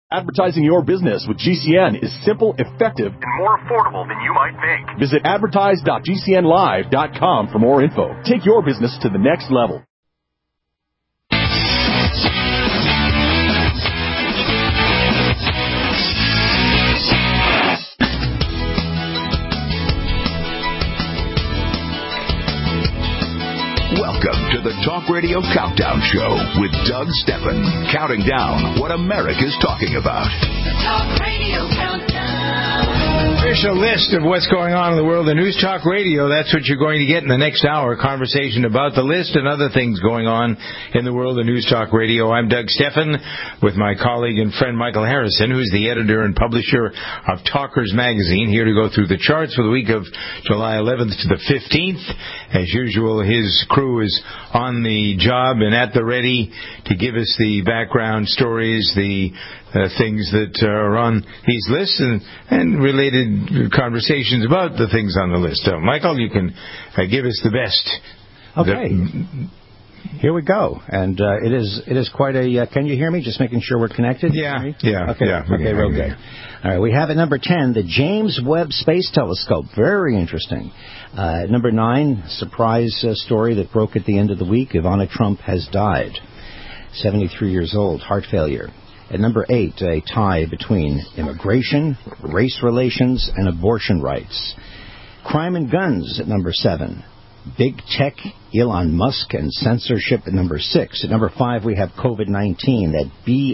Advertising your business with GCN is simple, effective, and more affordable than you might think. Visit advertise.gcnlive.com for more info. Take your business to the next level. Welcome to the Talk Radio Countdown Show with Doug Steffen, counting down what America's talking about. The Talk Radio Countdown. Official list of what's going on in the world of News Talk Radio. That's what you're going to get in the next hour. Conversation about the list and other things going on in the world of News Talk Radio. I'm Doug Steffen with my colleague and friend Michael Harrison, who's the editor and publisher of Talkers Magazine, here to go through the charts for the week of July 11th to the 15th. As usual, his crew is on the job and at the ready to give us the background stories, the things that are on these lists and related conversations about the things on the list. Michael, you can give us the best. Okay. Here we go. And it is quite a... can you hear me? Just making sure we're connected. Yeah. Okay, real good. All right, we have at number 10, the James Webb Space Telescope. Very interesting. Number 9, surprise story that broke at the end of the week. Ivana Trump has died. 73 years old, heart failure. At number 8, a tie between immigration, race relations, and abortion rights. Crime and guns at number 7. Big tech, Elon Musk, and censorship at number 6. At number 5, we have COVID-19. That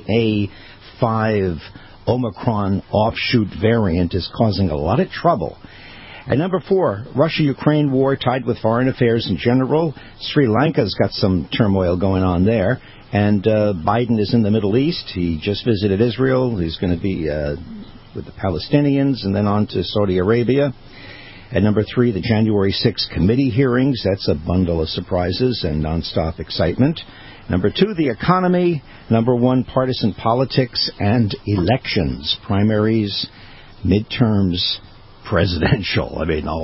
BA.5 Omicron offshoot variant is causing a lot of trouble. At number 4, Russia-Ukraine war tied with foreign affairs in general. Sri Lanka's got some turmoil going on there. And Biden is in the Middle East. He just visited Israel. He's going to be with the Palestinians and then on to Saudi Arabia. At number 3, the January 6th committee hearings. That's a bundle of surprises and nonstop excitement. Number 2, the economy. Number 1, partisan politics and elections. Primaries, midterms, presidential. I mean,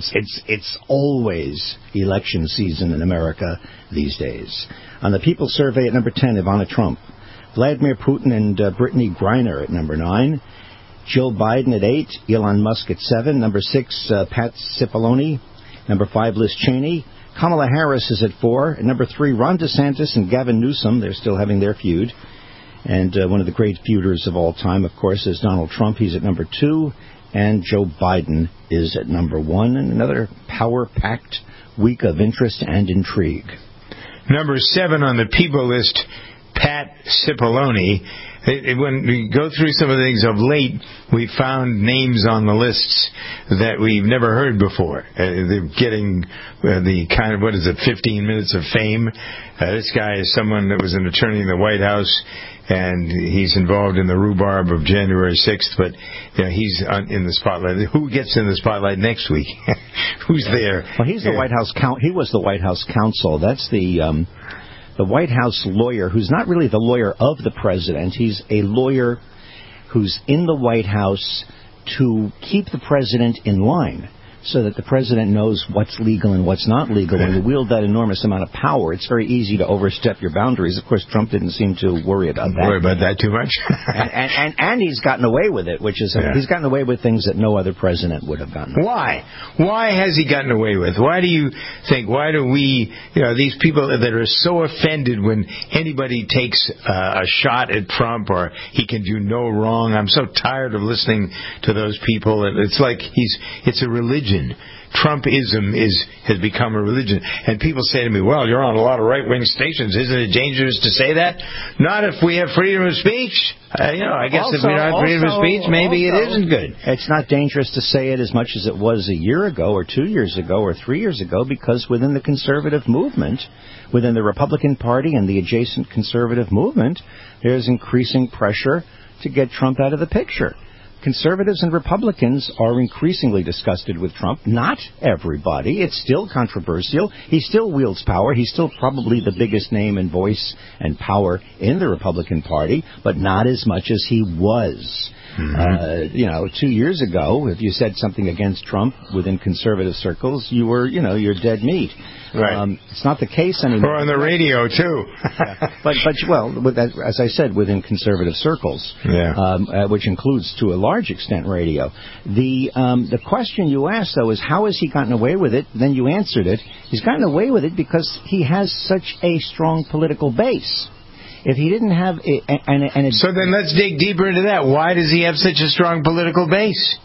it's always election season in America these days. On the People Survey at number 10, Ivana Trump. Vladimir Putin and Brittany Griner at number 9. Jill Biden at 8. Elon Musk at 7. Number 6, Pat Cipollone. Number 5, Liz Cheney. Kamala Harris is at 4. At number 3, Ron DeSantis and Gavin Newsom. They're still having their feud. And one of the great feuders of all time, of course, is Donald Trump. He's at number 2. And Joe Biden is at number 1. And another power-packed week of interest and intrigue. Number 7 on the people list, Pat Cipollone. When we go through some of the things of late, we found names on the lists that we've never heard before. They're getting the kind of, 15 minutes of fame. This guy is someone that was an attorney in the White House, and he's involved in the rhubarb of January 6th, but he's in the spotlight. Who gets in the spotlight next week? Who's there? Well, he's the White House he was the White House counsel. That's the White House lawyer who's not really the lawyer of the president. He's a lawyer who's in the White House to keep the president in line so that the president knows what's legal and what's not legal. When you wield that enormous amount of power, it's very easy to overstep your boundaries. Of course, Trump didn't seem to worry about that. Worry about that too much. and he's gotten away with it, which is he's gotten away with things that no other president would have gotten. Why? Why has he gotten away with? Why do you think? Why do we? These people that are so offended when anybody takes a shot at Trump or he can do no wrong. I'm so tired of listening to those people. It's like it's a religion. Trumpism has become a religion. And people say to me, well, you're on a lot of right-wing stations. Isn't it dangerous to say that? Not if we have freedom of speech. I guess if we don't have freedom of speech, maybe it isn't good. It's not dangerous to say it as much as it was a year ago or 2 years ago or 3 years ago, because within the conservative movement, within the Republican Party and the adjacent conservative movement, there's increasing pressure to get Trump out of the picture. Conservatives and Republicans are increasingly disgusted with Trump. Not everybody. It's still controversial. He still wields power. He's still probably the biggest name and voice and power in the Republican Party, but not as much as he was. Mm-hmm. 2 years ago, if you said something against Trump within conservative circles, you're dead meat. Right. It's not the case anymore. Or on the radio too. As I said, within conservative circles, which includes to a large extent radio. The question you asked though is how has he gotten away with it? Then you answered it. He's gotten away with it because he has such a strong political base. If he didn't have so then let's dig deeper into that. Why does he have such a strong political base?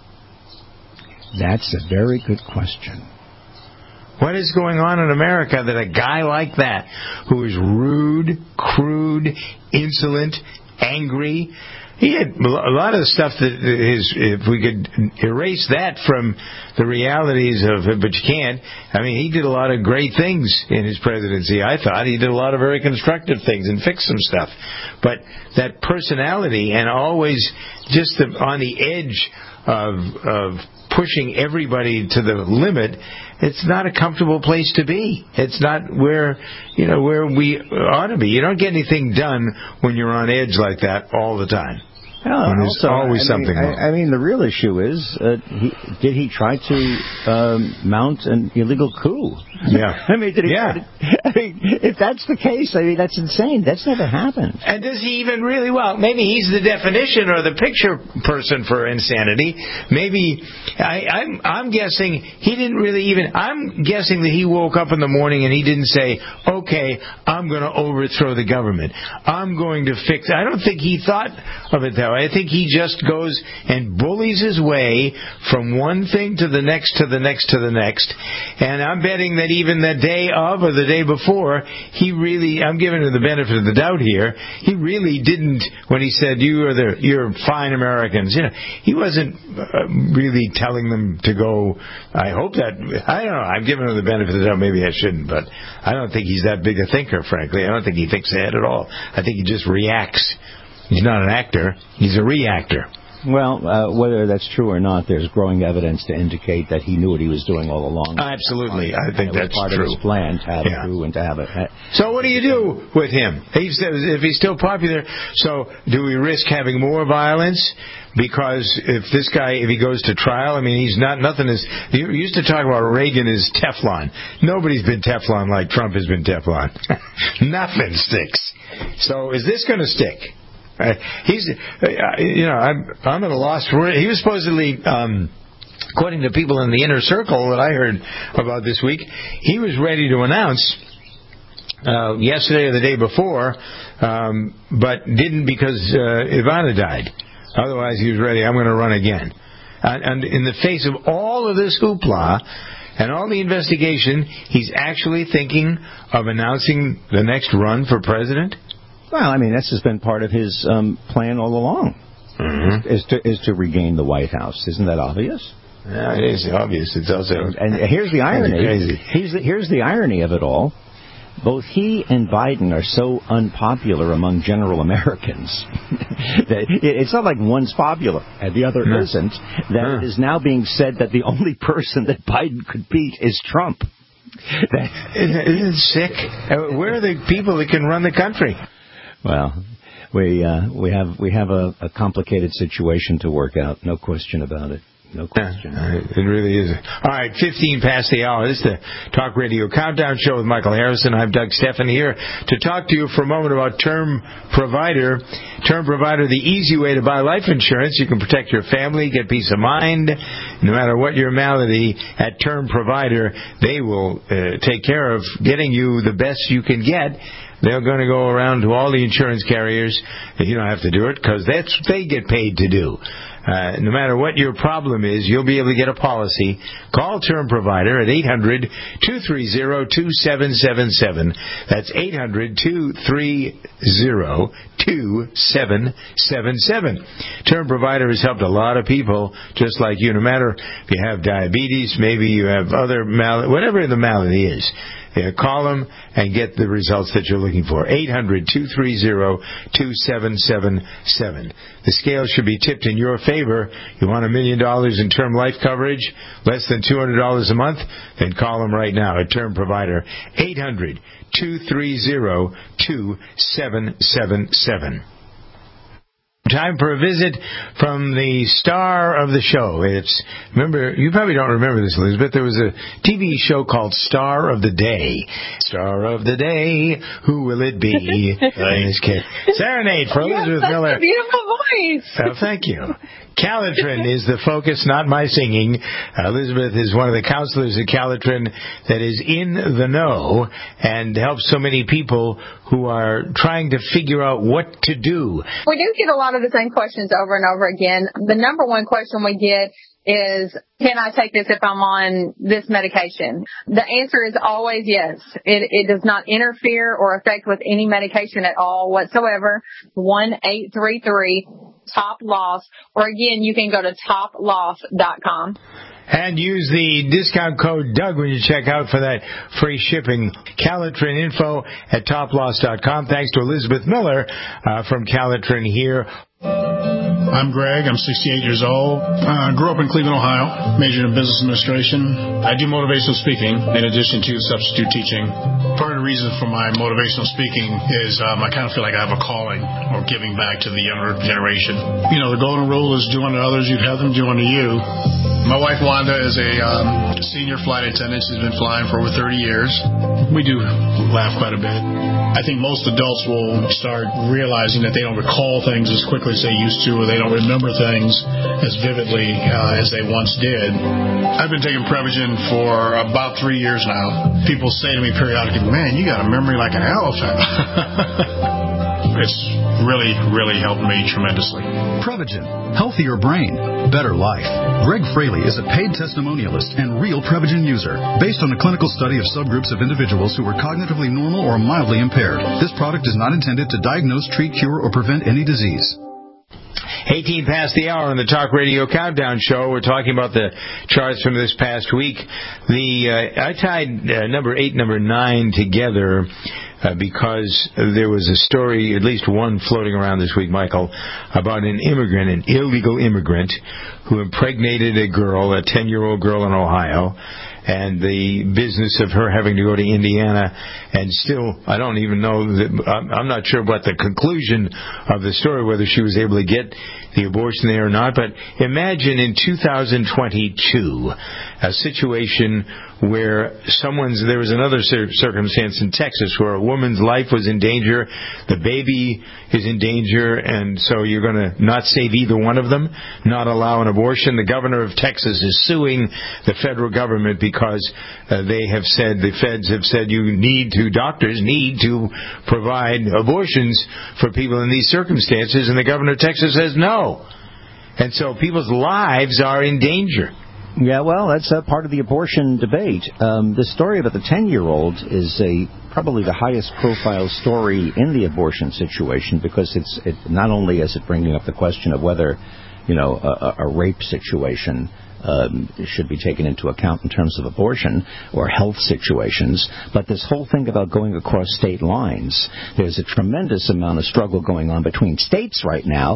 That's a very good question. What is going on in America that a guy like that, who is rude, crude, insolent, angry, he had a lot of the stuff that if we could erase that from the realities of it, but you can't. I mean, he did a lot of great things in his presidency, I thought. He did a lot of very constructive things and fixed some stuff. But that personality and always just on the edge of pushing everybody to the limit, it's not a comfortable place to be. It's not where we ought to be. You don't get anything done when you're on edge like that all the time. There's always something wrong. I mean, the real issue is, did he try to mount an illegal coup? Yeah. I mean, if that's the case, that's insane. That's never happened. And does he even really? Well, maybe he's the definition or the picture person for insanity. Maybe I'm guessing he didn't really even. I'm guessing that he woke up in the morning and he didn't say, "Okay, I'm going to overthrow the government. I'm going to fix." I don't think he thought of it that way. I think he just goes and bullies his way from one thing to the next to the next to the next. And I'm betting that even the day of or the day before, I'm giving him the benefit of the doubt here, he really didn't, when he said, you're fine Americans, he wasn't really telling them to go, I hope that, I don't know, I'm giving him the benefit of the doubt, maybe I shouldn't, but I don't think he's that big a thinker, frankly. I don't think he thinks ahead at all. I think he just reacts. He's not an actor. He's a reactor. Well, whether that's true or not, there's growing evidence to indicate that he knew what he was doing all along. Absolutely. I think that's part true. Of his plan to have a coup and to have it. So what do you do with him? He says if he's still popular, so do we risk having more violence? Because if he goes to trial, I mean, you used to talk about Reagan as Teflon. Nobody's been Teflon like Trump has been Teflon. Nothing sticks. So is this going to stick? I'm at a loss for it. He was supposedly, according to people in the inner circle that I heard about this week, he was ready to announce yesterday or the day before, but didn't because Ivana died. Otherwise, he was ready. I'm going to run again. And in the face of all of this hoopla and all the investigation, he's actually thinking of announcing the next run for president. Well, I mean, this has been part of his plan all along, is to regain the White House. Isn't that obvious? Yeah, it is obvious. It's also and here's the irony. Here's the irony of it all. Both he and Biden are so unpopular among general Americans that it's not like one's popular and the other isn't. That it is now being said that the only person that Biden could beat is Trump. Isn't it sick? Where are the people that can run the country? Well, we have a complicated situation to work out. No question about it. No question. It really is. All right, 15 past the hour. This is the Talk Radio Countdown Show with Michael Harrison. I'm Doug Stephan here to talk to you for a moment about Term Provider. Term Provider, the easy way to buy life insurance. You can protect your family, get peace of mind, no matter what your malady. At Term Provider, they will take care of getting you the best you can get. They're going to go around to all the insurance carriers. You don't have to do it because that's what they get paid to do. No matter what your problem is, you'll be able to get a policy. Call Term Provider at 800-230-2777. That's 800-230-2777. Term Provider has helped a lot of people just like you. No matter if you have diabetes, maybe you have other whatever the malady is. Call them and get the results that you're looking for. 800-230-2777. The scale should be tipped in your favor. You want $1 million in term life coverage, less than $200 a month? Then call them right now at Term Provider. 800-230-2777. time for a visit from the star of the show. Remember, you probably don't remember this, Elizabeth. There was a TV show called Star of the Day. Star of the Day, who will it be? In this case, Serenade for Elizabeth Miller. A beautiful voice. Thank you. Calitrin is the focus, not my singing. Elizabeth is one of the counselors at Calitrin that is in the know and helps so many people who are trying to figure out what to do. We do get a lot of the same questions over and over again. The number one question we get is, can I take this if I'm on this medication? The answer is always yes. It does not interfere or affect with any medication at all whatsoever. 1-833-TOP-LOSS, or again, you can go to toploss.com. And use the discount code Doug when you check out for that free shipping. Calitrin info at toploss.com. Thanks to Elizabeth Miller from Calitrin here. I'm Greg. I'm 68 years old. Grew up in Cleveland, Ohio. Majored in business administration. I do motivational speaking in addition to substitute teaching. Part of the reason for my motivational speaking is I kind of feel like I have a calling or giving back to the younger generation. You know, the golden rule is do unto others, you'd have them do unto you. My wife Wanda is a senior flight attendant. She's been flying for over 30 years. We do laugh quite a bit. I think most adults will start realizing that they don't recall things as quickly as they used to, or they don't remember things as vividly as they once did. I've been taking Prevagen for about 3 years now. People say to me periodically, man, you got a memory like an elephant. It's really, really helped me tremendously. Prevagen. Healthier brain. Better life. Greg Fraley is a paid testimonialist and real Prevagen user. Based on a clinical study of subgroups of individuals who were cognitively normal or mildly impaired, this product is not intended to diagnose, treat, cure, or prevent any disease. 18 past the hour on the Talk Radio Countdown Show. We're talking about the charts from this past week. I tied number 8, number 9 together because there was a story, at least one floating around this week, Michael, about an illegal immigrant who impregnated a girl, a 10-year-old girl in Ohio, and the business of her having to go to Indiana, and still, I don't even know, I'm not sure what the conclusion of the story, whether she was able to get the abortion there or not, but imagine in 2022, a situation where there was another circumstance in Texas where a woman's life was in danger, the baby is in danger, and so you're going to not save either one of them, not allow an abortion. The governor of Texas is suing the federal government because the feds have said doctors need to provide abortions for people in these circumstances, and the governor of Texas says no. And so people's lives are in danger. Yeah, well, that's part of the abortion debate. The story about the 10-year-old is probably the highest profile story in the abortion situation because it not only is it bringing up the question of whether, a rape situation should be taken into account in terms of abortion or health situations, but this whole thing about going across state lines, there's a tremendous amount of struggle going on between states right now,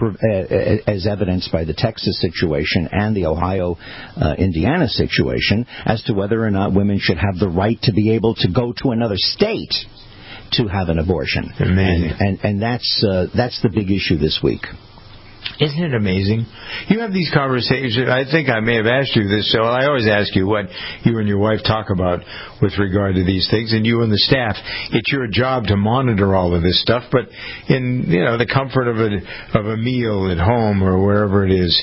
as evidenced by the Texas situation and the Ohio-Indiana situation, as to whether or not women should have the right to be able to go to another state to have an abortion. And that's the big issue this week. Isn't it amazing? You have these conversations. I think I may have asked you this, so I always ask you what you and your wife talk about with regard to these things, and you and the staff. It's your job to monitor all of this stuff, but in the comfort of a meal at home or wherever it is,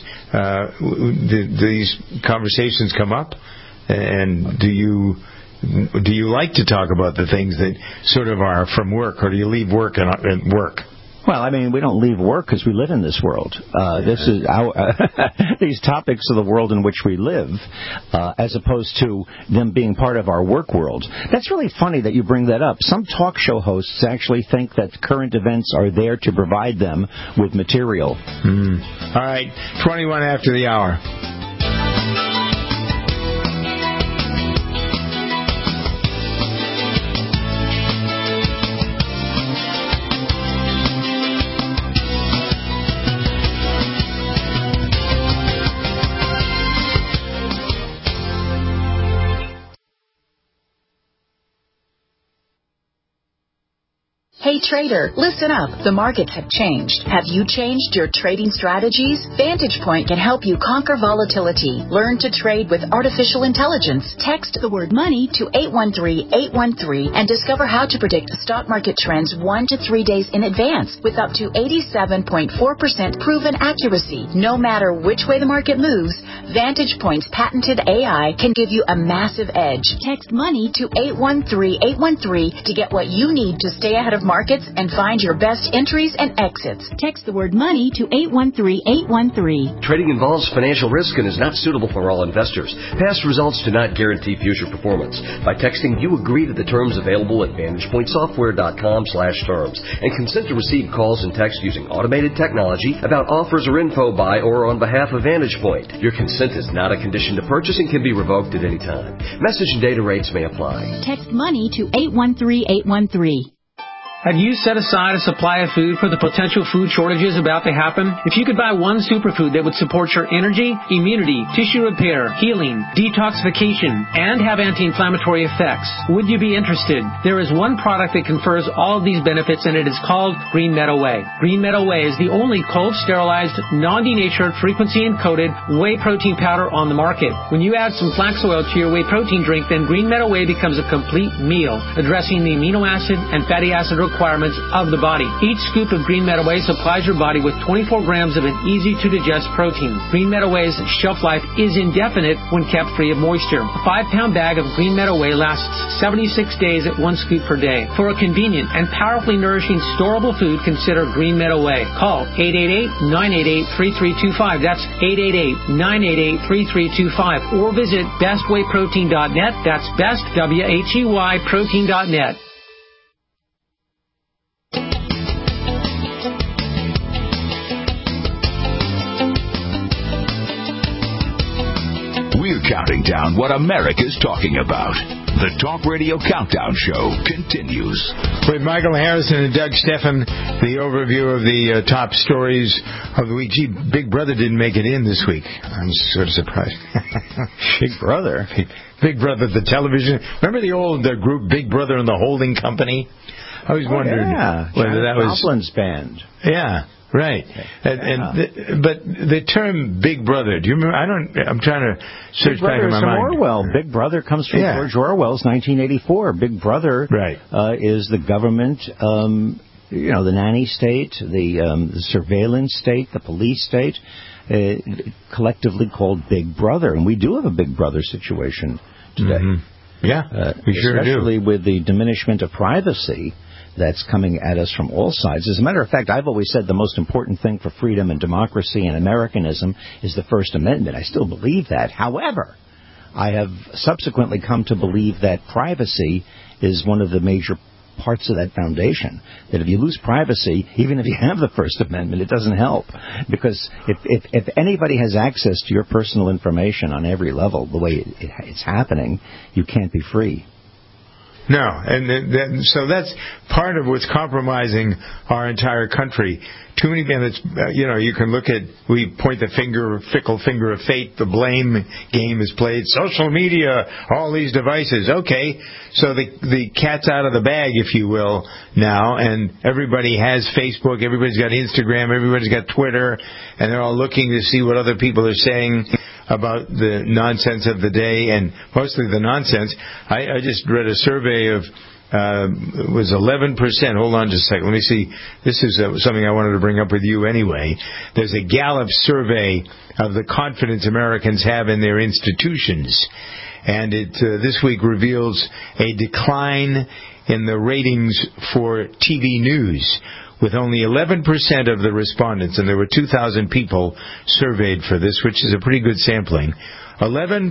these conversations come up, and do you like to talk about the things that sort of are from work, or do you leave work and work? Well, I mean, we don't leave work because we live in this world. This is these topics of the world in which we live, as opposed to them being part of our work world. That's really funny that you bring that up. Some talk show hosts actually think that current events are there to provide them with material. All right, 21 after the hour. Hey Hey trader, listen up. The markets have changed. Have you changed your trading strategies? Vantage Point can help you conquer volatility. Learn to trade with artificial intelligence. Text the word money to 813-813 and discover how to predict the stock market trends 1 to 3 days in advance with up to 87.4% proven accuracy. No matter which way the market moves, Vantage Point's patented AI can give you a massive edge. Text money to 813-813 to get what you need to stay ahead of markets and find your best entries and exits. Text the word money to 813-813. Trading involves financial risk and is not suitable for all investors. Past results do not guarantee future performance. By texting, you agree to the terms available at VantagePointSoftware.com/terms and consent to receive calls and texts using automated technology about offers or info by or on behalf of Vantage Point. Your consent is not a condition to purchase and can be revoked at any time. Message and data rates may apply. Text money to 813-813. Have you set aside a supply of food for the potential food shortages about to happen? If you could buy one superfood that would support your energy, immunity, tissue repair, healing, detoxification, and have anti-inflammatory effects, would you be interested? There is one product that confers all of these benefits, and it is called Green Meadow Whey. Green Meadow Whey is the only cold, sterilized, non-denatured, frequency-encoded whey protein powder on the market. When you add some flax oil to your whey protein drink, then Green Meadow Whey becomes a complete meal, addressing the amino acid and fatty acid requirements of the body. Each scoop of Green Meadow Whey supplies your body with 24 grams of an easy-to-digest protein. Green Meadow Whey's shelf life is indefinite when kept free of moisture. A 5-pound bag of Green Meadow Whey lasts 76 days at 1 scoop per day. For a convenient and powerfully nourishing storable food, consider Green Meadow Whey. Call 888-988-3325. That's 888-988-3325. Or visit bestwheyprotein.net. That's best, W-H-E-Y, protein.net. We're counting down what America's talking about. The Talk Radio Countdown Show continues. With Michael Harrison and Doug Steffen, the overview of the top stories of the week. Gee, Big Brother didn't make it in this week. I'm sort of surprised. Big Brother? Big Brother, the television. Remember the old group Big Brother and the Holding Company? I always wondered whether that was Copland's band. Yeah. Right, but the term Big Brother. Do you remember? I'm trying to search back in my mind. Orwell. Big Brother comes from George Orwell's 1984. Big Brother is the government, the nanny state, the surveillance state, the police state, collectively called Big Brother, and we do have a Big Brother situation today. Mm-hmm. Yeah, we sure do. Especially with the diminishment of privacy that's coming at us from all sides. As a matter of fact, I've always said the most important thing for freedom and democracy and Americanism is the First Amendment. I still believe that. However, I have subsequently come to believe that privacy is one of the major parts of that foundation. That if you lose privacy, even if you have the First Amendment, it doesn't help. Because if anybody has access to your personal information on every level, the way it's happening, you can't be free. No, and so that's part of what's compromising our entire country. Too many minutes, you can look at, we point the fickle finger of fate, the blame game is played, social media, all these devices. Okay, so the cat's out of the bag, if you will, now, and everybody has Facebook, everybody's got Instagram, everybody's got Twitter, and they're all looking to see what other people are saying about the nonsense of the day, and mostly the nonsense. I just read a survey of it was 11%. Hold on just a second. Let me see. This is something I wanted to bring up with you anyway. There's a Gallup survey of the confidence Americans have in their institutions, and it this week reveals a decline in the ratings for TV news, with only 11% of the respondents, and there were 2,000 people surveyed for this, which is a pretty good sampling. 11%,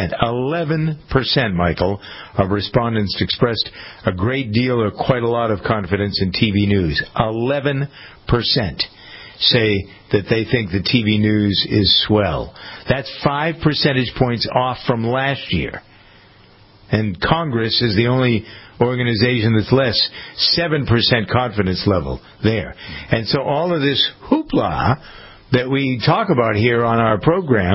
Michael, of respondents expressed a great deal or quite a lot of confidence in TV news. 11% say that they think the TV news is swell. That's 5 percentage points off from last year. And Congress is the only organization that's less, 7% confidence level there. And so all of this hoopla that we talk about here on our program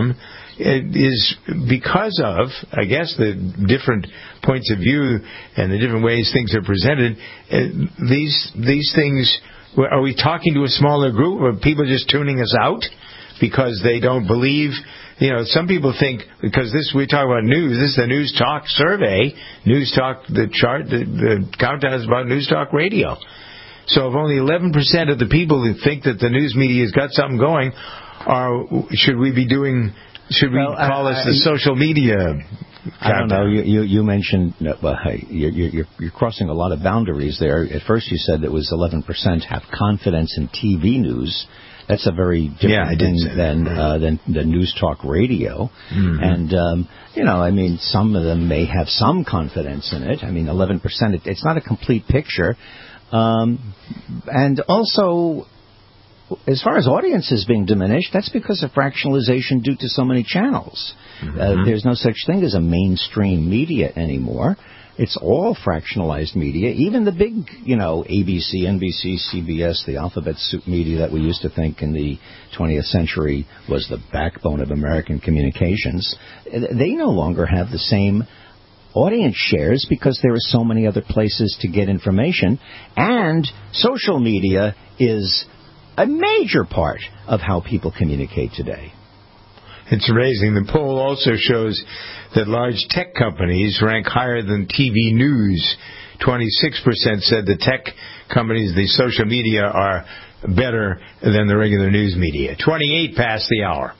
is because of, I guess, the different points of view and the different ways things are presented. These things, are we talking to a smaller group, or people just tuning us out because they don't believe? Some people think, because we talk about news, this is the News Talk survey, News Talk, the countdown is about News Talk Radio. So if only 11% of the people who think that the news media has got something going, should we call us the social media countdown? I don't know. You mentioned, you're crossing a lot of boundaries there. At first you said that was 11% have confidence in TV news. That's a very different thing than News Talk Radio. Mm-hmm. And, some of them may have some confidence in it. 11%, it's not a complete picture. And also, as far as audiences being diminished, that's because of fractionalization due to so many channels. Mm-hmm. There's no such thing as a mainstream media anymore. It's all fractionalized media. Even the big, ABC, NBC, CBS, the alphabet soup media that we used to think in the 20th century was the backbone of American communications, they no longer have the same audience shares because there are so many other places to get information. And social media is a major part of how people communicate today. It's amazing. The poll also shows that large tech companies rank higher than TV news. 26% said the tech companies, the social media, are better than the regular news media. 28 past the hour.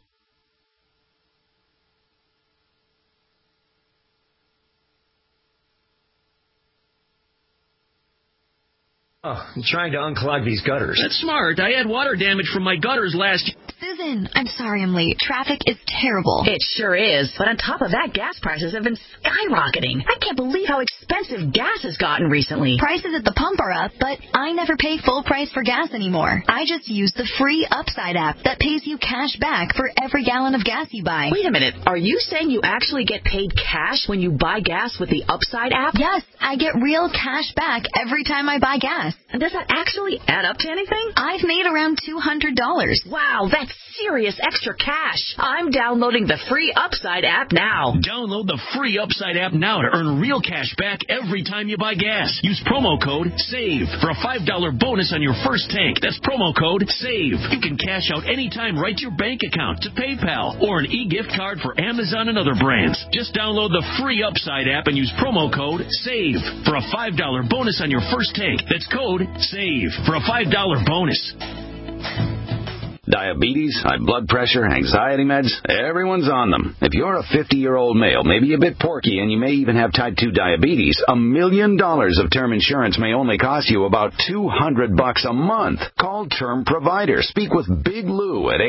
I'm trying to unclog these gutters. That's smart. I had water damage from my gutters last year. Susan, I'm sorry I'm late. Traffic is terrible. It sure is. But on top of that, gas prices have been skyrocketing. I can't believe how expensive gas has gotten recently. Prices at the pump are up, but I never pay full price for gas anymore. I just use the free Upside app that pays you cash back for every gallon of gas you buy. Wait a minute. Are you saying you actually get paid cash when you buy gas with the Upside app? Yes, I get real cash back every time I buy gas. And does that actually add up to anything? I've made around $200. Wow, that's serious extra cash. I'm downloading the free Upside app now. Download the free Upside app now to earn real cash back every time you buy gas. Use promo code SAVE for a $5 bonus on your first tank. That's promo code SAVE. You can cash out anytime right to your bank account, to PayPal, or an e-gift card for Amazon and other brands. Just download the free Upside app and use promo code SAVE for a $5 bonus on your first tank. That's code SAVE for a $5 bonus. Diabetes, high blood pressure, anxiety meds, everyone's on them. If you're a 50-year-old male, maybe a bit porky, and you may even have type 2 diabetes, $1 million of term insurance may only cost you about $200 a month. Call Term Provider. Speak with Big Lou at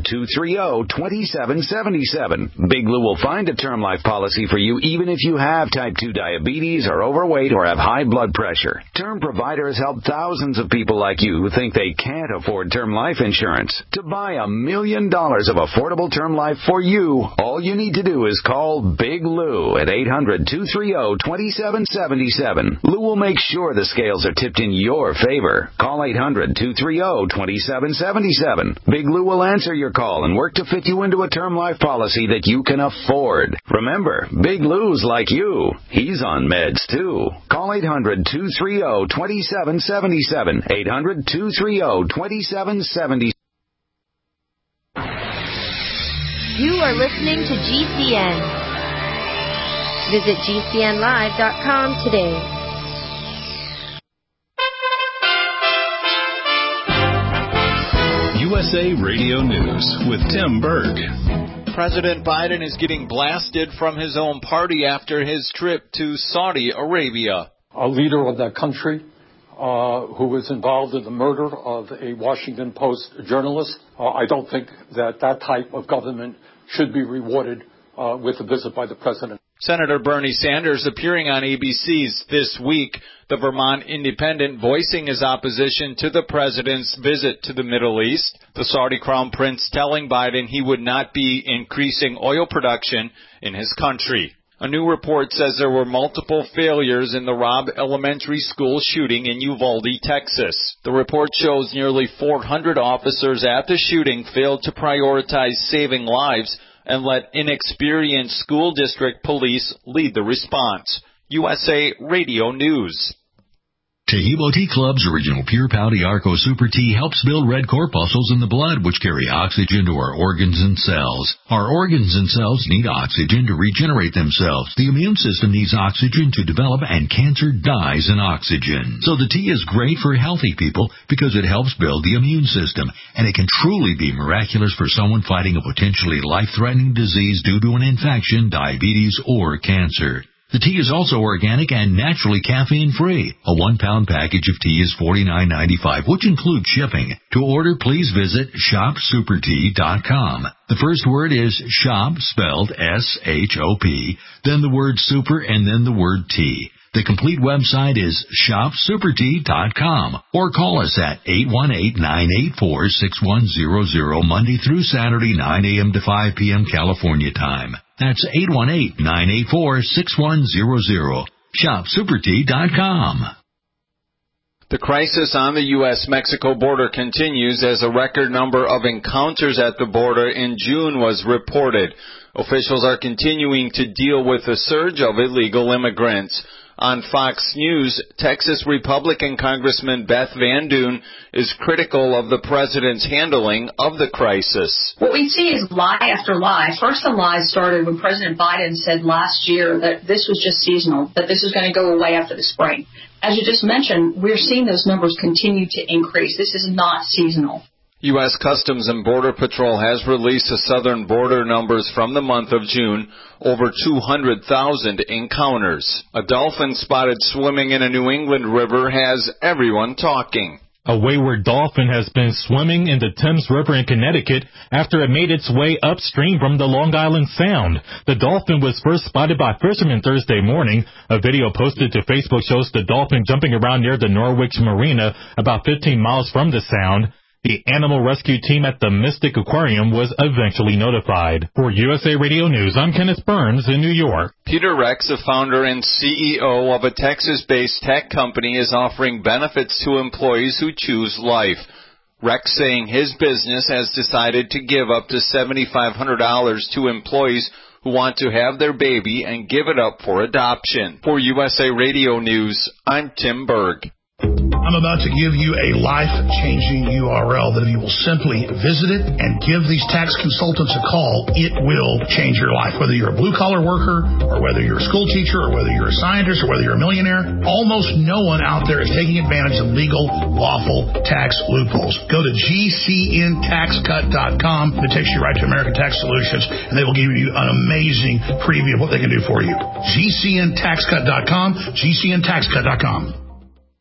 800-230-2777. Big Lou will find a term life policy for you even if you have type 2 diabetes, are overweight, or have high blood pressure. Term Provider has helped thousands of people like you who think they can't afford term life insurance. To buy $1 million of affordable term life for you, all you need to do is call Big Lou at 800-230-2777. Lou will make sure the scales are tipped in your favor. Call 800-230-2777. Big Lou will answer your call and work to fit you into a term life policy that you can afford. Remember, Big Lou's like you. He's on meds, too. Call 800-230-2777. 800-230-2777. You are listening to GCN. Visit GCNlive.com today. USA Radio News with Tim Berg. President Biden is getting blasted from his own party after his trip to Saudi Arabia. A leader of that country who was involved in the murder of a Washington Post journalist. I don't think that type of government should be rewarded with a visit by the president. Senator Bernie Sanders appearing on ABC's This Week, the Vermont Independent, voicing his opposition to the president's visit to the Middle East. The Saudi Crown Prince telling Biden he would not be increasing oil production in his country. A new report says there were multiple failures in the Robb Elementary School shooting in Uvalde, Texas. The report shows nearly 400 officers at the shooting failed to prioritize saving lives and let inexperienced school district police lead the response. USA Radio News. Tahibo Tea Club's original Pure Pau Arco Super Tea helps build red corpuscles in the blood, which carry oxygen to our organs and cells. Our organs and cells need oxygen to regenerate themselves. The immune system needs oxygen to develop, and cancer dies in oxygen. So the tea is great for healthy people because it helps build the immune system, and it can truly be miraculous for someone fighting a potentially life-threatening disease due to an infection, diabetes, or cancer. The tea is also organic and naturally caffeine-free. A 1-pound package of tea is $49.95, which includes shipping. To order, please visit shopsupertea.com. The first word is shop, spelled S-H-O-P, then the word super, and then the word tea. The complete website is shopsupertea.com, or call us at 818-984-6100 Monday through Saturday, 9 a.m. to 5 p.m. California time. That's 818-984-6100. Shopsupertea.com. The crisis on the U.S.-Mexico border continues as a record number of encounters at the border in June was reported. Officials are continuing to deal with the surge of illegal immigrants. On Fox News, Texas Republican Congressman Beth Van Doon is critical of the president's handling of the crisis. What we see is lie after lie. First, the lies started when President Biden said last year that this was just seasonal, that this was going to go away after the spring. As you just mentioned, we're seeing those numbers continue to increase. This is not seasonal. U.S. Customs and Border Patrol has released the southern border numbers from the month of June, over 200,000 encounters. A dolphin spotted swimming in a New England river has everyone talking. A wayward dolphin has been swimming in the Thames River in Connecticut after it made its way upstream from the Long Island Sound. The dolphin was first spotted by fishermen Thursday morning. A video posted to Facebook shows the dolphin jumping around near the Norwich Marina, about 15 miles from the Sound. The animal rescue team at the Mystic Aquarium was eventually notified. For USA Radio News, I'm Kenneth Burns in New York. Peter Rex, the founder and CEO of a Texas-based tech company, is offering benefits to employees who choose life. Rex saying his business has decided to give up to $7,500 to employees who want to have their baby and give it up for adoption. For USA Radio News, I'm Tim Berg. I'm about to give you a life-changing URL that if you will simply visit it and give these tax consultants a call, it will change your life. Whether you're a blue-collar worker or whether you're a school teacher or whether you're a scientist or whether you're a millionaire, almost no one out there is taking advantage of legal, lawful tax loopholes. Go to GCNTaxCut.com. It takes you right to American Tax Solutions, and they will give you an amazing preview of what they can do for you. GCNTaxCut.com, GCNTaxCut.com.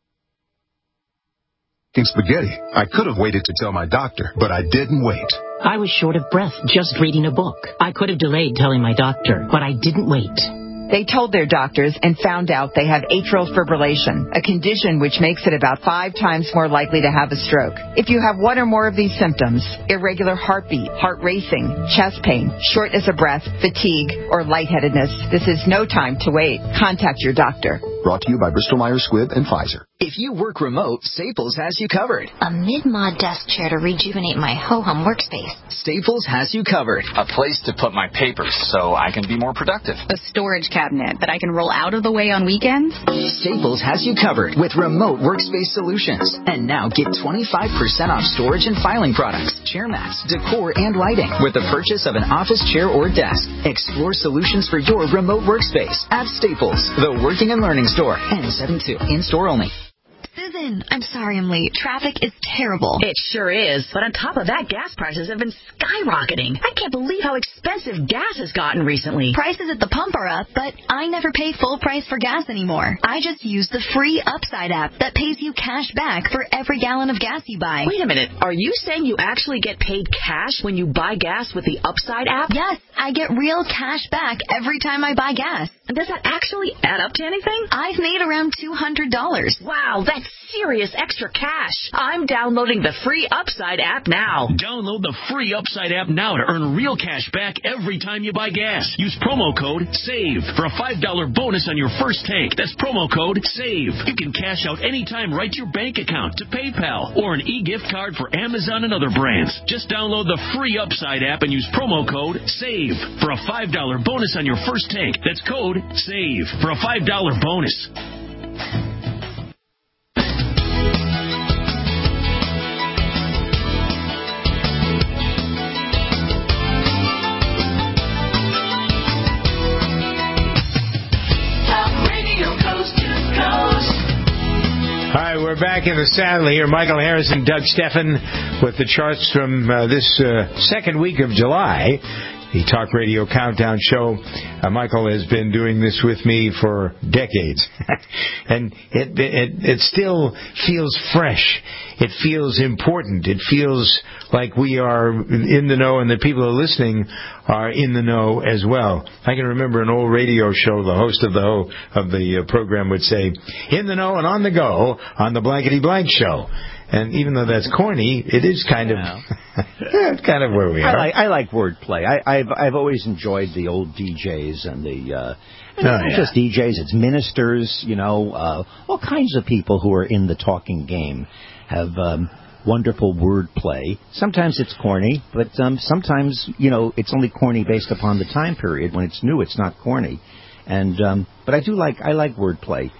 Spaghetti. I could have waited to tell my doctor, but I didn't wait. I was short of breath just reading a book. I could have delayed telling my doctor, but I didn't wait. They told their doctors and found out they have atrial fibrillation, a condition which makes it about 5 times more likely to have a stroke. If you have one or more of these symptoms, irregular heartbeat, heart racing, chest pain, shortness of breath, fatigue, or lightheadedness, this is no time to wait. Contact your doctor. Brought to you by Bristol-Myers Squibb and Pfizer. If you work remote, Staples has you covered. A mid-mod desk chair to rejuvenate my ho-hum workspace. Staples has you covered. A place to put my papers so I can be more productive. A storage cabinet that I can roll out of the way on weekends. Staples has you covered with remote workspace solutions. And now get 25% off storage and filing products, chair mats, decor, and lighting with the purchase of an office chair or desk. Explore solutions for your remote workspace at Staples, the working and learning store. N72, in-store only. Susan, I'm sorry I'm late. Traffic is terrible. It sure is. But on top of that, gas prices have been skyrocketing. I can't believe how expensive gas has gotten recently. Prices at the pump are up, but I never pay full price for gas anymore. I just use the free Upside app that pays you cash back for every gallon of gas you buy. Wait a minute. Are you saying you actually get paid cash when you buy gas with the Upside app? Yes, I get real cash back every time I buy gas. And does that actually add up to anything? I've made around $200. Wow, that's serious extra cash. I'm downloading the free Upside app now. Download the free Upside app now to earn real cash back every time you buy gas. Use promo code SAVE for a $5 bonus on your first tank. That's promo code SAVE. You can cash out anytime right to your bank account, to PayPal, or an e-gift card for Amazon and other brands. Just download the free Upside app and use promo code SAVE for a $5 bonus on your first tank. That's code SAVE for a $5 bonus. All right, we're back in the saddle here. Michael Harris and Doug Steffen with the charts from this second week of July. The Talk Radio Countdown Show. Michael has been doing this with me for decades. And it still feels fresh. It feels important. It feels like we are in the know, and the people who are listening are in the know as well. I can remember an old radio show, the host of the program would say, "In the know and on the go on the Blankety Blank Show." And even though that's corny, it is kind of it's kind of where we are. I like wordplay. I've always enjoyed the old DJs and not just DJs, it's ministers, all kinds of people who are in the talking game have wonderful wordplay. Sometimes it's corny, but sometimes, it's only corny based upon the time period. When it's new, it's not corny. And but I like wordplay.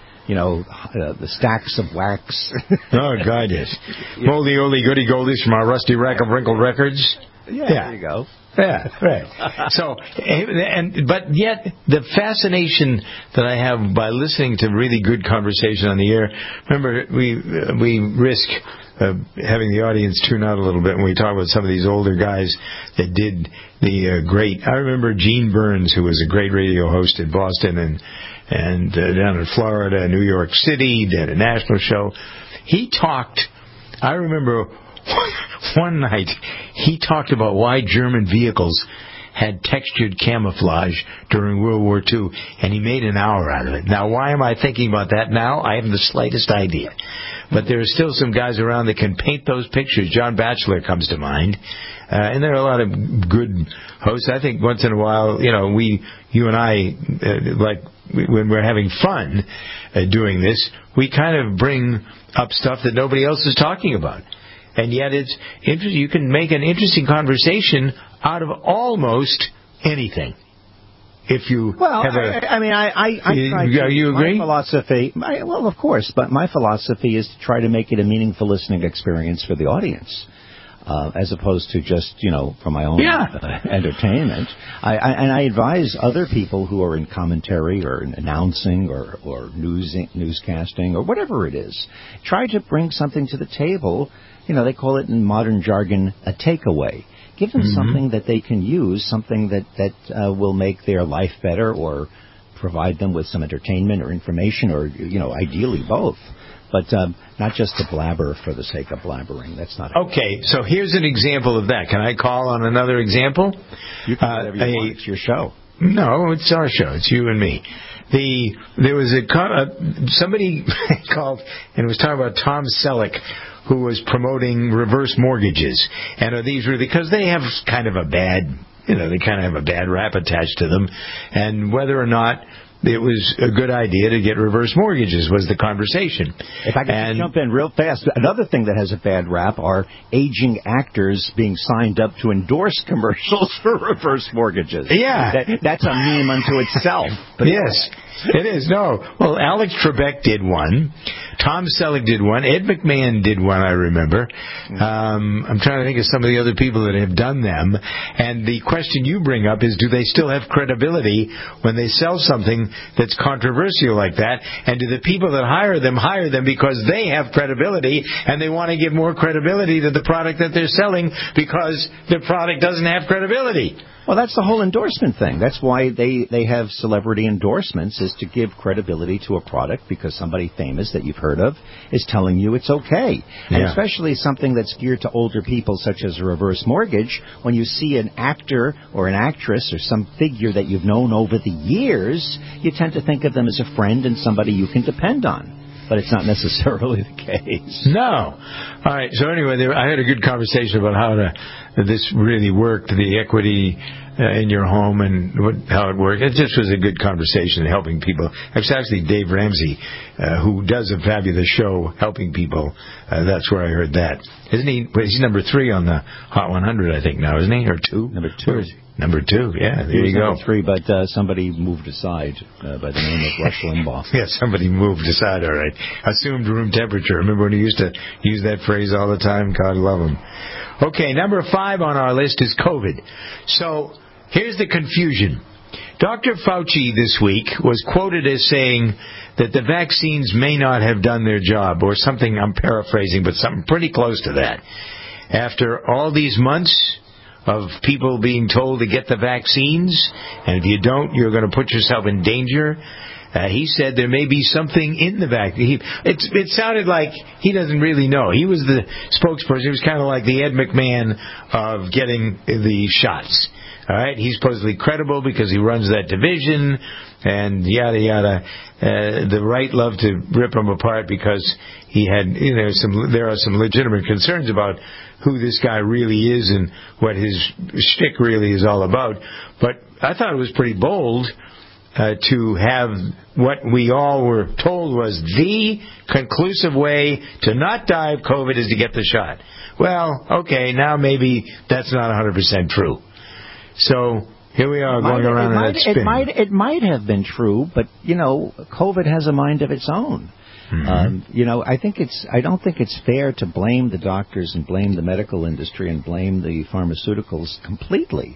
The stacks of wax. Oh, God, yes. Moldy, oldie, goody, goldies from our rusty rack of wrinkled records. Yeah, there you go. Yeah, right. So, but yet the fascination that I have by listening to really good conversation on the air. Remember, we risk having the audience tune out a little bit when we talk about some of these older guys that did the great. I remember Gene Burns, who was a great radio host in Boston and down in Florida, New York City, did a national show. He talked. I remember one night he talked about why German vehicles had textured camouflage during World War II, and he made an hour out of it. Now, why am I thinking about that now? I haven't the slightest idea. But there are still some guys around that can paint those pictures. John Batchelor comes to mind. And there are a lot of good hosts. I think once in a while, you and I, when we're having fun doing this, we kind of bring up stuff that nobody else is talking about. And yet it's interesting. You can make an interesting conversation out of almost anything. If you have you agree? My philosophy, of course, but my philosophy is to try to make it a meaningful listening experience for the audience. As opposed to just, for my own entertainment. I advise other people who are in commentary or in announcing or newscasting or whatever it is, try to bring something to the table. They call it in modern jargon a takeaway. Give them something that they can use, something that will make their life better or provide them with some entertainment or information or, ideally both. But not just to blabber for the sake of blabbering. That's not okay. So here's an example of that. Can I call on another example? You can whatever you want. It's your show. No, it's our show. It's you and me. There was somebody called and was talking about Tom Selleck, who was promoting reverse mortgages. And are these really, because they have kind of a bad, they kind of have a bad rap attached to them, and whether or not it was a good idea to get reverse mortgages was the conversation. If I could jump in real fast, another thing that has a bad rap are aging actors being signed up to endorse commercials for reverse mortgages. Yeah. That's a meme unto itself. But yes, it is. No. Well, Alex Trebek did one. Tom Selleck did one. Ed McMahon did one, I remember. I'm trying to think of some of the other people that have done them. And the question you bring up is, do they still have credibility when they sell something that's controversial like that? And do the people that hire them because they have credibility and they want to give more credibility to the product that they're selling because their product doesn't have credibility? Well, that's the whole endorsement thing. That's why they have celebrity endorsements, is to give credibility to a product because somebody famous that you've heard of is telling you it's okay. And especially something that's geared to older people, such as a reverse mortgage, when you see an actor or an actress or some figure that you've known over the years, you tend to think of them as a friend and somebody you can depend on. but it's not necessarily the case. No. All right. So anyway, I had a good conversation about how this really worked, the equity in your home and how it worked. It just was a good conversation, helping people. It's actually Dave Ramsey, who does a fabulous show helping people. That's where I heard that. Isn't he? He's number 3 on the Hot 100, I think now, isn't he? Or 2? Number 2. Number 2, yeah, there you go. Number 3, but somebody moved aside by the name of Rush Limbaugh. Yeah, somebody moved aside, all right. Assumed room temperature. Remember when he used to use that phrase all the time? God love him. Okay, number 5 on our list is COVID. So here's the confusion. Dr. Fauci this week was quoted as saying that the vaccines may not have done their job, or something, I'm paraphrasing, but something pretty close to that. After all these months of people being told to get the vaccines, and if you don't, you're going to put yourself in danger. He said there may be something in the vaccine. It sounded like he doesn't really know. He was the spokesperson. He was kind of like the Ed McMahon of getting the shots. All right, he's supposedly credible because he runs that division, and yada yada. The right love to rip him apart because he had, there are some legitimate concerns about who this guy really is and what his shtick really is all about. But I thought it was pretty bold to have what we all were told was the conclusive way to not die of COVID is to get the shot. Well, okay, now maybe that's not 100% true. So here we are going around in that spin. It might have been true, but COVID has a mind of its own. Mm-hmm. I don't think it's fair to blame the doctors and blame the medical industry and blame the pharmaceuticals completely.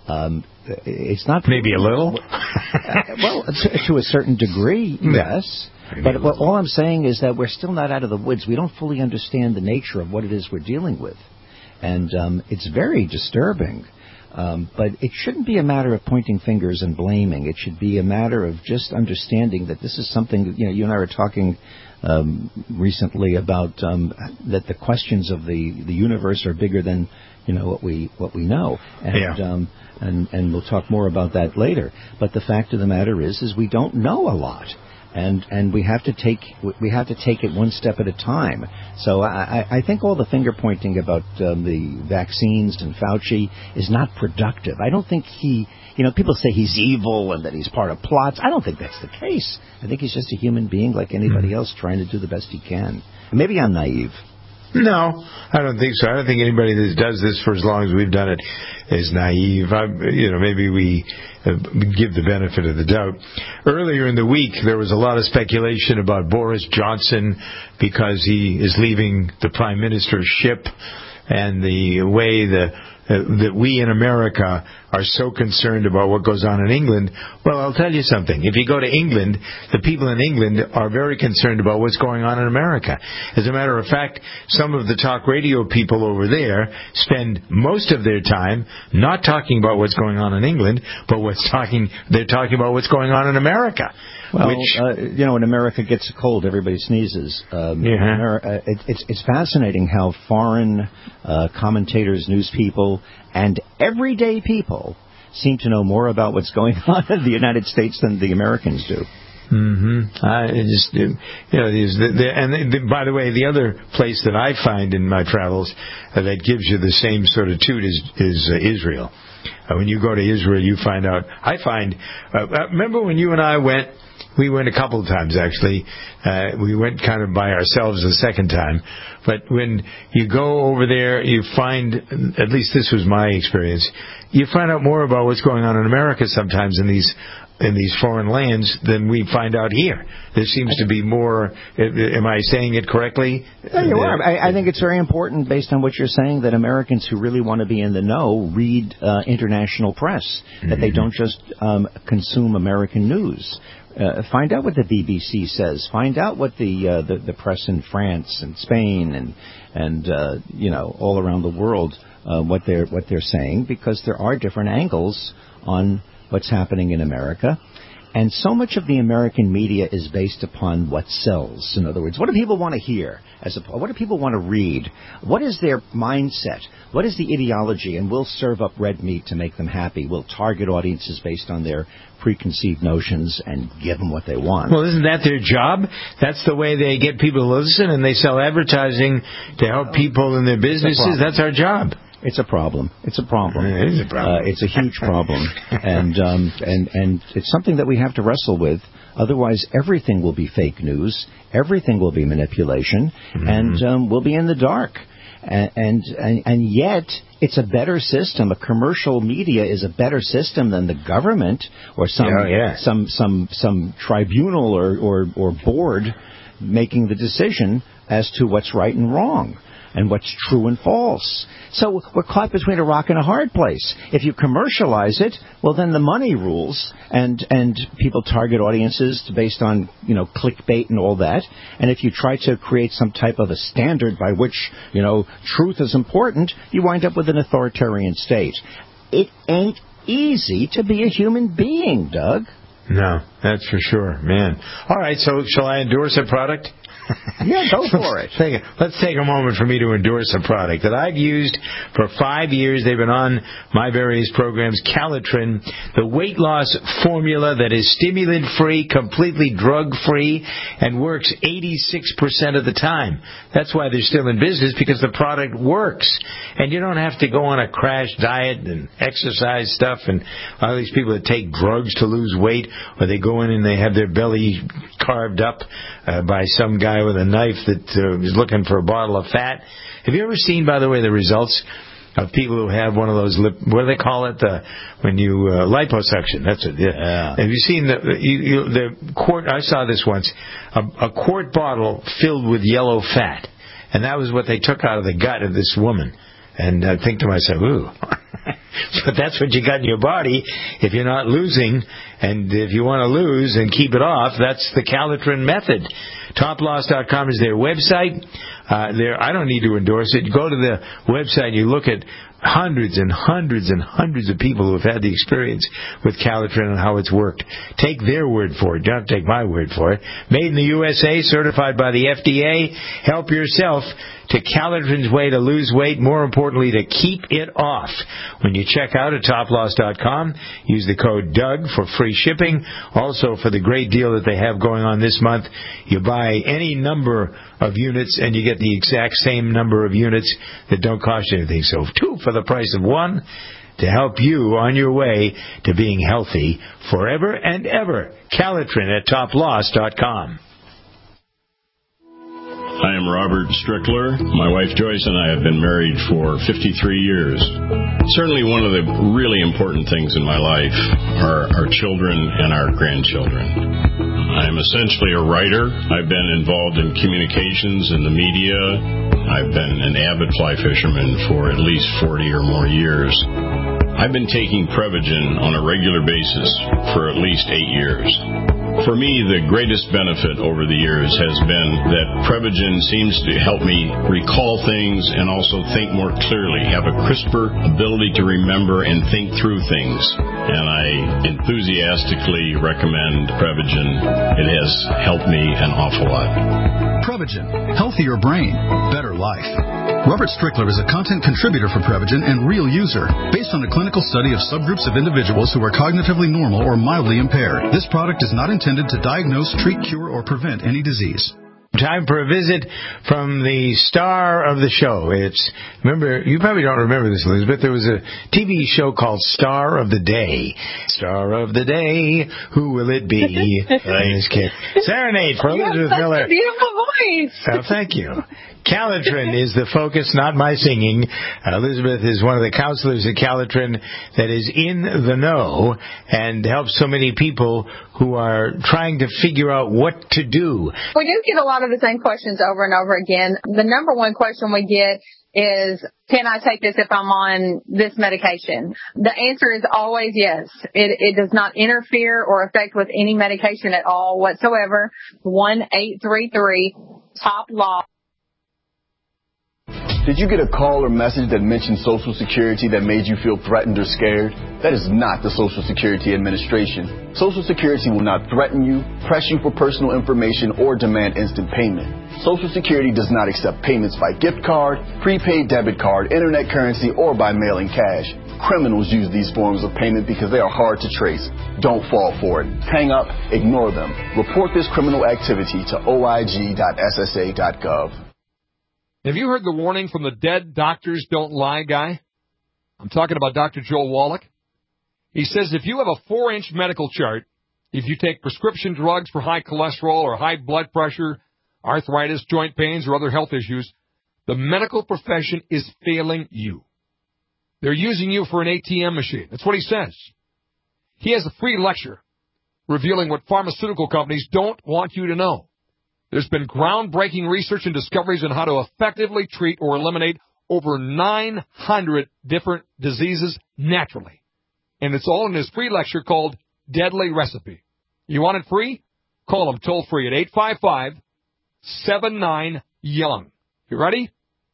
It's not maybe a little. Well, to a certain degree, yes. But all I'm saying is that we're still not out of the woods. We don't fully understand the nature of what it is we're dealing with, and it's very disturbing. But it shouldn't be a matter of pointing fingers and blaming. It should be a matter of just understanding that this is something that, you and I were talking recently about that the questions of the universe are bigger than what we know, and we'll talk more about that later. But the fact of the matter is we don't know a lot. And we have to take it one step at a time. So I think all the finger pointing about the vaccines and Fauci is not productive. I don't think people say he's evil and that he's part of plots. I don't think that's the case. I think he's just a human being like anybody else trying to do the best he can. Maybe I'm naive. No, I don't think so. I don't think anybody that does this for as long as we've done it is naive. Maybe we give the benefit of the doubt. Earlier in the week, there was a lot of speculation about Boris Johnson because he is leaving the prime ministership and the way that we in America are so concerned about what goes on in England. Well, I'll tell you something. If you go to England, the people in England are very concerned about what's going on in America. As a matter of fact, some of the talk radio people over there spend most of their time not talking about what's going on in England, but they're talking about what's going on in America. Well, when America gets a cold, everybody sneezes. It's fascinating how foreign commentators, news people, and everyday people seem to know more about what's going on in the United States than the Americans do. Mm-hmm. And by the way, the other place that I find in my travels that gives you the same sort of toot is Israel. When you go to Israel, you find out. Remember when you and I went? We went a couple of times, actually. We went kind of by ourselves the second time. But when you go over there, you find, at least this was my experience, you find out more about what's going on in America sometimes in these foreign lands than we find out here. There seems to be more. Am I saying it correctly? Yeah, you are. I think it's very important, based on what you're saying, that Americans who really want to be in the know read international press, that they don't just consume American news. Find out what the BBC says. Find out what the press in France and Spain and all around the world what they're saying, because there are different angles on what's happening in America. And so much of the American media is based upon what sells. In other words, what do people want to hear? What do people want to read? What is their mindset? What is the ideology? And we'll serve up red meat to make them happy. We'll target audiences based on their preconceived notions and give them what they want. Well, isn't that their job? That's the way they get people to listen, and they sell advertising to help people in their businesses. That's our job. It's a problem. It's a problem. It is a problem. It's a huge problem, and it's something that we have to wrestle with. Otherwise, everything will be fake news. Everything will be manipulation, and we'll be in the dark. And yet, it's a better system. A commercial media is a better system than the government or some tribunal or board making the decision as to what's right and wrong and what's true and false. So we're caught between a rock and a hard place. If you commercialize it, well, then the money rules, and people target audiences based on, clickbait and all that. And if you try to create some type of a standard by which, truth is important, you wind up with an authoritarian state. It ain't easy to be a human being, Doug. No, that's for sure, man. All right, so shall I endorse a product? Yeah, go for it. Let's take a moment for me to endorse a product that I've used for 5 years. They've been on my various programs. Calitrin, the weight loss formula that is stimulant-free, completely drug-free, and works 86% of the time. That's why they're still in business, because the product works. And you don't have to go on a crash diet and exercise stuff. And all these people that take drugs to lose weight, or they go in and they have their belly carved up by some guy with a knife that is looking for a bottle of fat. Have you ever seen, by the way, the results of people who have one of those, what do they call it, liposuction? That's it. Yeah. Have you seen the quart? I saw this once, a quart bottle filled with yellow fat, and that was what they took out of the gut of this woman. And I think to myself, ooh. But that's what you got in your body if you're not losing. And if you want to lose and keep it off, that's the Calitrin method. TopLoss.com is their website. I don't need to endorse it. You go to the website and you look at hundreds and hundreds and hundreds of people who have had the experience with Calitrin and how it's worked. Take their word for it. You don't have to take my word for it. Made in the USA, certified by the FDA. Help yourself to Calitrin's way to lose weight, more importantly, to keep it off. When you check out at toploss.com, use the code Doug for free shipping. Also, for the great deal that they have going on this month, you buy any number of units and you get the exact same number of units that don't cost you anything. So 2 for the price of 1 to help you on your way to being healthy forever and ever. Calitrin at toploss.com. I am Robert Strickler. My wife Joyce and I have been married for 53 years. Certainly one of the really important things in my life are our children and our grandchildren. I am essentially a writer. I've been involved in communications in the media. I've been an avid fly fisherman for at least 40 or more years. I've been taking Prevagen on a regular basis for at least 8 years. For me, the greatest benefit over the years has been that Prevagen seems to help me recall things and also think more clearly, have a crisper ability to remember and think through things. And I enthusiastically recommend Prevagen. It has helped me an awful lot. Prevagen. Healthier brain, better life. Robert Strickler is a content contributor for Prevagen and real user, based on a clinical study of subgroups of individuals who are cognitively normal or mildly impaired. This product is not intended to diagnose, treat, cure, or prevent any disease. Time for a visit from the star of the show. Remember, you probably don't remember this, Elizabeth. There was a TV show called Star of the Day. Star of the Day, who will it be? Serenade for Elizabeth Miller. Such a beautiful voice. Oh, thank you. Calitrin is the focus, not my singing. Elizabeth is one of the counselors at Calitrin that is in the know and helps so many people who are trying to figure out what to do. We do get a lot of the same questions over and over again. The number one question we get is, can I take this if I'm on this medication? The answer is always yes. It does not interfere or affect with any medication at all whatsoever. 1-833-TOP-LAW. Did you get a call or message that mentioned Social Security that made you feel threatened or scared? That is not the Social Security Administration. Social Security will not threaten you, press you for personal information, or demand instant payment. Social Security does not accept payments by gift card, prepaid debit card, internet currency, or by mailing cash. Criminals use these forms of payment because they are hard to trace. Don't fall for it. Hang up, ignore them. Report this criminal activity to oig.ssa.gov. Have you heard the warning from the Dead Doctors Don't Lie guy? I'm talking about Dr. Joel Wallach. He says if you have a 4-inch medical chart, if you take prescription drugs for high cholesterol or high blood pressure, arthritis, joint pains, or other health issues, the medical profession is failing you. They're using you for an ATM machine. That's what he says. He has a free lecture revealing what pharmaceutical companies don't want you to know. There's been groundbreaking research and discoveries on how to effectively treat or eliminate over 900 different diseases naturally. And it's all in his free lecture called Deadly Recipe. You want it free? Call him toll-free at 855-79-YOUNG. You ready?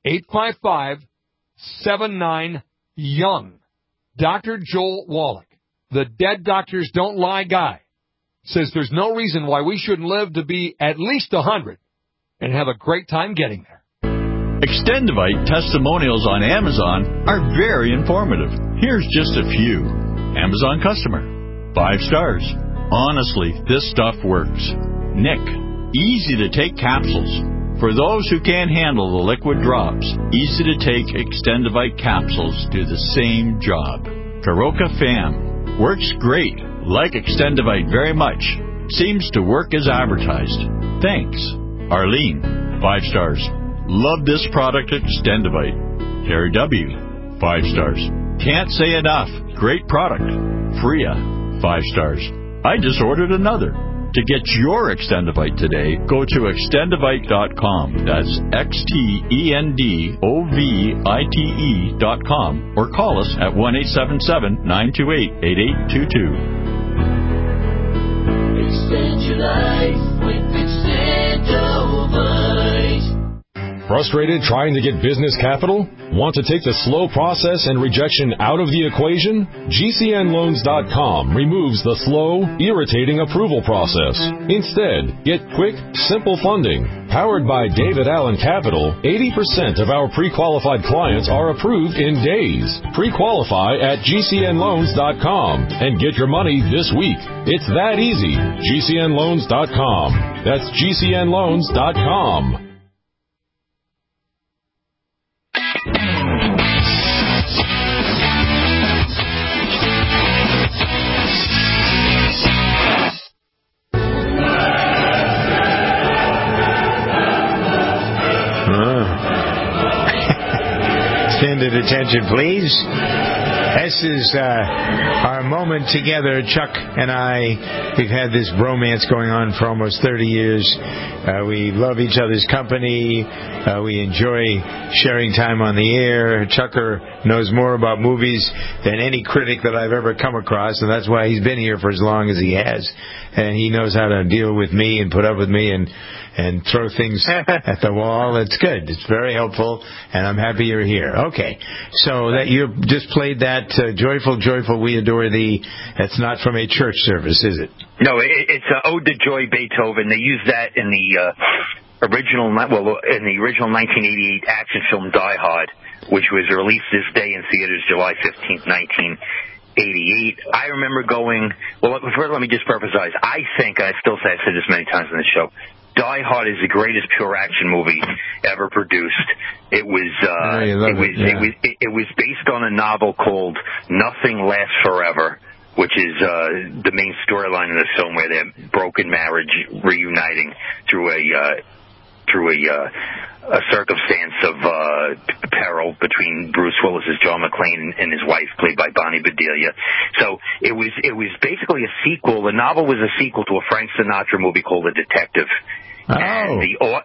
855-79-YOUNG. Dr. Joel Wallach, the Dead Doctors Don't Lie guy, says there's no reason why we shouldn't live to be at least 100 and have a great time getting there. Extendivite testimonials on Amazon are very informative. Here's just a few. Amazon customer. 5 stars. Honestly, this stuff works. Nick. Easy to take capsules. For those who can't handle the liquid drops, easy to take Extendivite capsules do the same job. Karoka Fam. Works great. Like Extendivite very much. Seems to work as advertised. Thanks. Arlene, 5 stars. Love this product, Extendivite. Terry W, 5 stars. Can't say enough. Great product. Freya, 5 stars. I just ordered another. To get your Extendivite today, go to Extendivite.com. That's XTENDOVITE.com or call us at 1-877-928-8822. Extend your life with Extendovite. Frustrated trying to get business capital? Want to take the slow process and rejection out of the equation? GCNloans.com removes the slow, irritating approval process. Instead, get quick, simple funding. Powered by David Allen Capital, 80% of our pre-qualified clients are approved in days. Pre-qualify at GCNloans.com and get your money this week. It's that easy. GCNloans.com. That's GCNloans.com. Extended attention, please. This is our moment together. Chuck and I, we've had this bromance going on for almost 30 years. We love each other's company. We enjoy sharing time on the air. Chucker knows more about movies than any critic that I've ever come across, and that's why he's been here for as long as he has. And he knows how to deal with me and put up with me and throw things at the wall. It's good. It's very helpful, and I'm happy you're here. Okay, so that you just played that Joyful, Joyful, We Adore Thee. That's not from a church service, is it? No, it's Ode to Joy Beethoven. They used that in the original 1988 action film Die Hard, which was released this day in theaters July 15th, 1988. I remember going, well, first let me just preface. I think, and I still say, I've said this many times on the show, Die Hard is the greatest pure action movie ever produced. It was based on a novel called Nothing Lasts Forever, which is the main storyline in the film, where their broken marriage reuniting through a circumstance of peril between Bruce Willis's John McClane and his wife, played by Bonnie Bedelia. So it was basically a sequel. The novel was a sequel to a Frank Sinatra movie called The Detective. And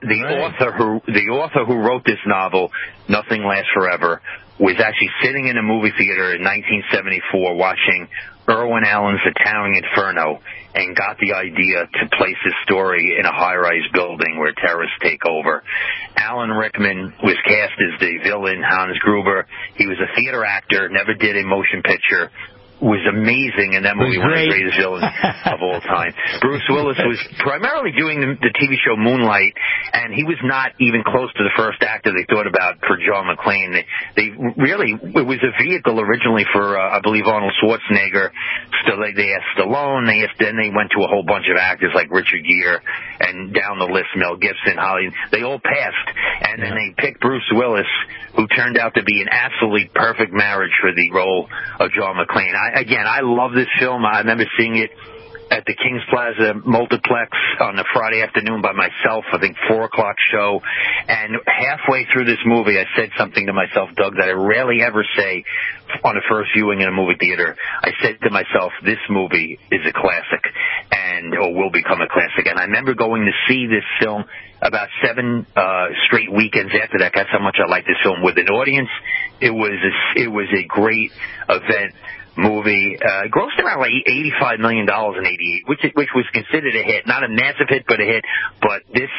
the author who wrote this novel, Nothing Lasts Forever, was actually sitting in a movie theater in 1974 watching Irwin Allen's The Towering Inferno and got the idea to place his story in a high-rise building where terrorists take over. Alan Rickman was cast as the villain, Hans Gruber. He was a theater actor, never did a motion picture. Was amazing in that movie, one of the greatest villains of all time. Bruce Willis was primarily doing the TV show Moonlight, and he was not even close to the first actor they thought about for John McClane. They really, it was a vehicle originally for, I believe, Arnold Schwarzenegger. They asked Stallone, then they went to a whole bunch of actors like Richard Gere, and down the list, Mel Gibson, Holly. They all passed, and then they picked Bruce Willis, who turned out to be an absolutely perfect marriage for the role of John McClane. I love this film. I remember seeing it at the Kings Plaza Multiplex on a Friday afternoon by myself, I think 4 o'clock show. And halfway through this movie, I said something to myself, Doug, that I rarely ever say on a first viewing in a movie theater. I said to myself, this movie is a classic or will become a classic. And I remember going to see this film about 7 straight weekends after that. That's how much I liked this film. With an audience, it was a great event. Movie grossed around like $85 million in '88, which was considered a hit, not a massive hit, but a hit. But this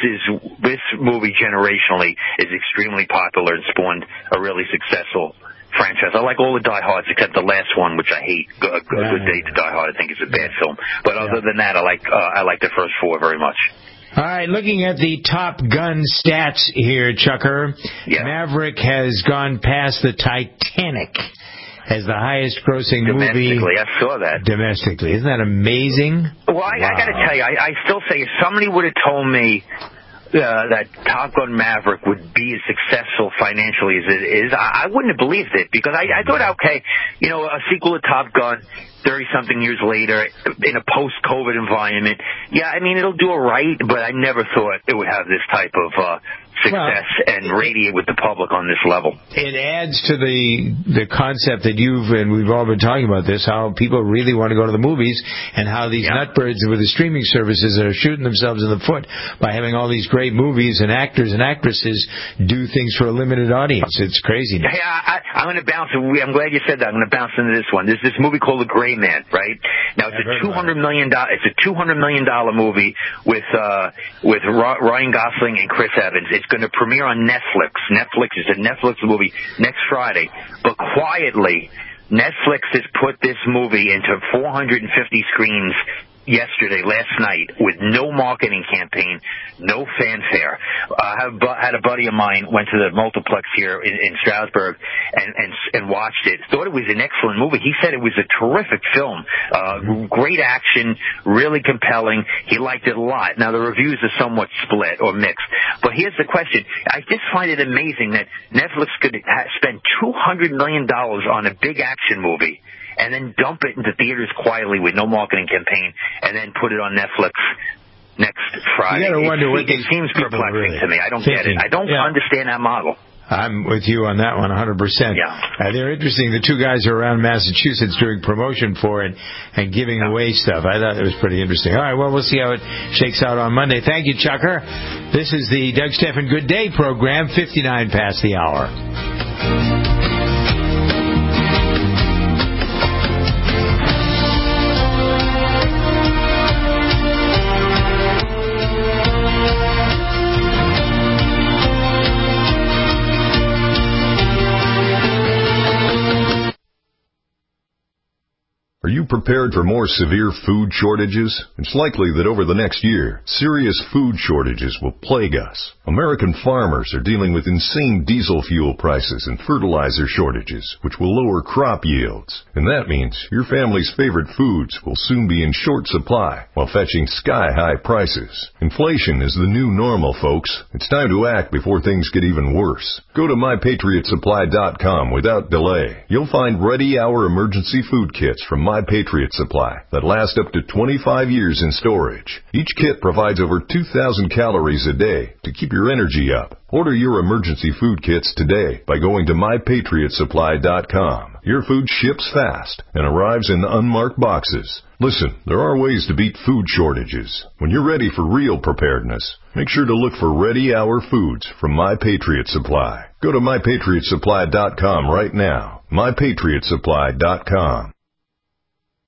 movie generationally is extremely popular and spawned a really successful franchise. I like all the Die Hards except the last one, which I hate. A Good Day to Die Hard, I think, is a bad film. But other than that, I like the first 4 very much. All right, looking at the Top Gun stats here, Chucker, Maverick has gone past the Titanic as the highest-grossing movie. Domestically, I saw that. Domestically. Isn't that amazing? Well, I got to tell you, I still say if somebody would have told me that Top Gun Maverick would be as successful financially as it is, I wouldn't have believed it, because I thought, okay, a sequel to Top Gun 30-something years later in a post-COVID environment, it'll do all right, but I never thought it would have this type of success and radiate with the public on this level. It adds to the concept that we've all been talking about this, how people really want to go to the movies, and how these nutbirds with the streaming services are shooting themselves in the foot by having all these great movies and actors and actresses do things for a limited audience. It's crazy. Hey, I'm going to bounce. I'm glad you said that. I'm going to bounce into this one. There's this movie called The Gray Man, right? Now it's a $200 million movie with Ryan Gosling and Chris Evans. It's going to premiere on Netflix. It's a Netflix movie next Friday. But quietly, Netflix has put this movie into 450 screens last night, with no marketing campaign, no fanfare. I had a buddy of mine went to the multiplex here in Stroudsburg and watched it. Thought it was an excellent movie. He said it was a terrific film, great action, really compelling. He liked it a lot. Now the reviews are somewhat split or mixed, but here's the question: I just find it amazing that Netflix could spend $200 million on a big action movie and then dump it into theaters quietly with no marketing campaign, and then put it on Netflix next Friday. You gotta wonder what it seems perplexing to me. I don't get it. I don't understand that model. I'm with you on that one 100%. Yeah. They're interesting. The 2 guys are around Massachusetts doing promotion for it and giving away stuff. I thought it was pretty interesting. All right, well, we'll see how it shakes out on Monday. Thank you, Chucker. This is the Doug Stephan Good Day program, 59 past the hour. Are you prepared for more severe food shortages? It's likely that over the next year, serious food shortages will plague us. American farmers are dealing with insane diesel fuel prices and fertilizer shortages, which will lower crop yields. And that means your family's favorite foods will soon be in short supply while fetching sky-high prices. Inflation is the new normal, folks. It's time to act before things get even worse. Go to MyPatriotSupply.com without delay. You'll find ready-hour emergency food kits from My Patriot Supply that last up to 25 years in storage. Each kit provides over 2,000 calories a day to keep your energy up. Order your emergency food kits today by going to MyPatriotSupply.com. Your food ships fast and arrives in unmarked boxes. Listen, there are ways to beat food shortages. When you're ready for real preparedness, make sure to look for Ready Hour Foods from My Patriot Supply. Go to MyPatriotSupply.com right now. MyPatriotSupply.com.